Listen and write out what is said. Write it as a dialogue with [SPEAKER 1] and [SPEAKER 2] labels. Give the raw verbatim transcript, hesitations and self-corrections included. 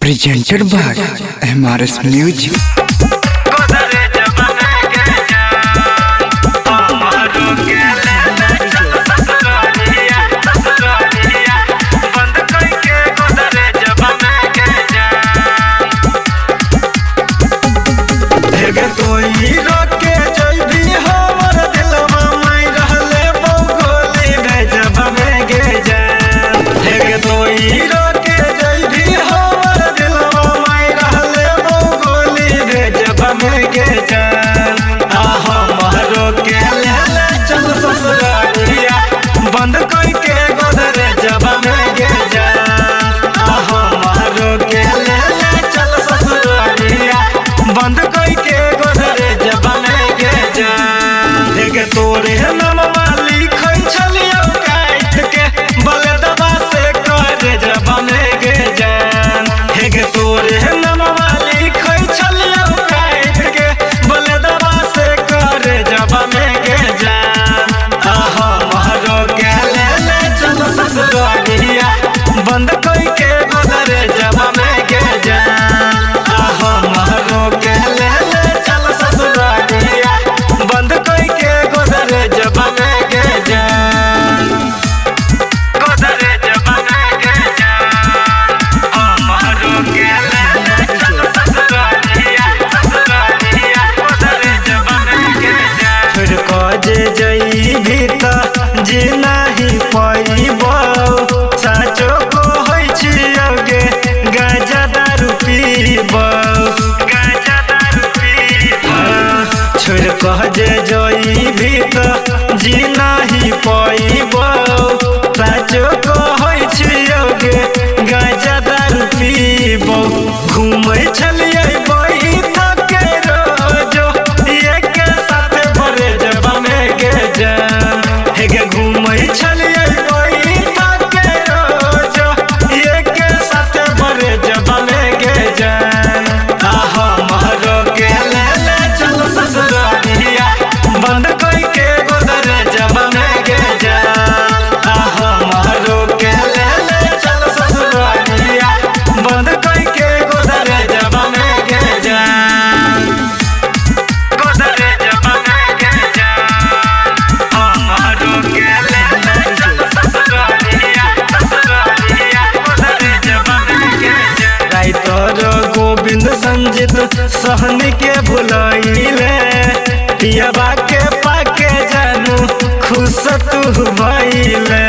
[SPEAKER 1] Presented by M R S Music. बंद कोई के गोदरे जब में गे जान हमारो के ले ले चल ससुरालिया बंद कोई के गोदरे जब में गे जान देखे तोरे नाम वाली खोई छलियो काट के बले दबा से करे जब में गे जान देखे तोरे नाम वाली खोई छलियो काट के बले दबा से करे जब में गे जान बंद कोई के गोदरे जब में गे जान हमारो के ले ले चल ससुरालिया बंद कोई के गोदरे जब में गे जान गोदरे जब में गे जान हमारो के ले ले चल ससुरालिया ससुरालिया गोदरे जब में गे जान फिर को जे जई भीता जी नहीं पाईबो साचो छोड़ कह जे जोई भी तो जी नहीं पाईबो साचो कहै छियोगे गाजा दारू पीबो घूमै छलियै बही थके रोजो एक साथ भरे जब में गे जान हे गे घूमै छलियै बही थके रोजो एक साथ भरे जब में गे जान हमारो के ले ले चल ससुरालिया बंद कोई के गोदरे जब में गे जान हमारो के ले ले चल ससुरालिया बंद कोई के गोदरे जब में गे जान गोदरे जब में गे जान हमारो के ले ले चल ससुरालिया ससुरालिया गोदरे जब में गे जान राइटर गोविंद संजित सहनी के भुलाइले पियबा के पाके जानू खुश तू भइले